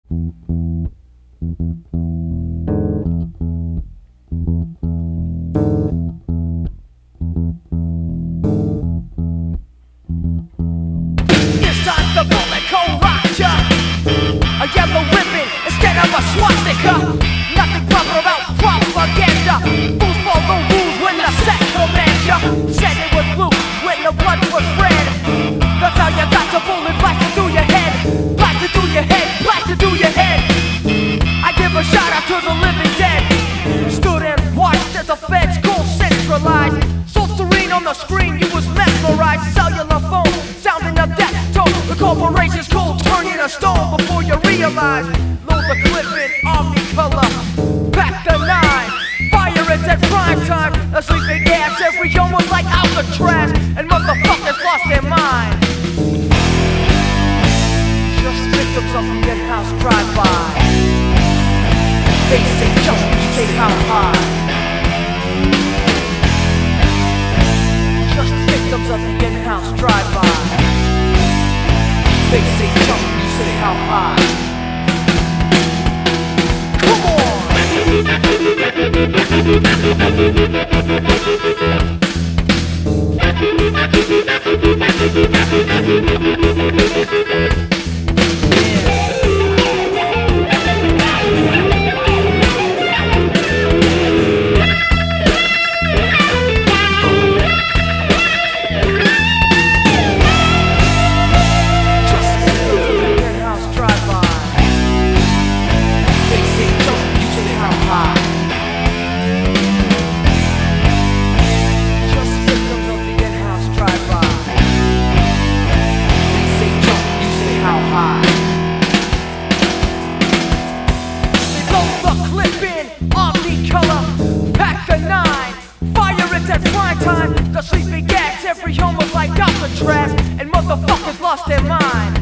This time the bullet cold rocked ya. A yellow ribbon instead of a swastika. Nothing proper about propaganda. Fools follow rules when the set commands ya. Said it was blue when the blood was red. That's how you got the bullet blasted through your head. Blasted through your head, blasted through your head. I give a shout out to the living dead. Stood and watched as the feds go centralized. So serene on the screen, you was mesmerized. Cellular phone, sounding a death tone. The corporation's cold, turn you to stone before you realize. Load the clip in Omnicolor. Back the 9. Fire it at prime time. A sleeping gas, every home was like Alcatraz. And motherfuckers lost their mind. Just victims of the in-house drive-by. They say jump, you say how high. Just victims of the in-house drive-by. They say jump, you say how high. Come on! The sleeping gas, every home was like Alcatraz, and motherfuckers lost their mind.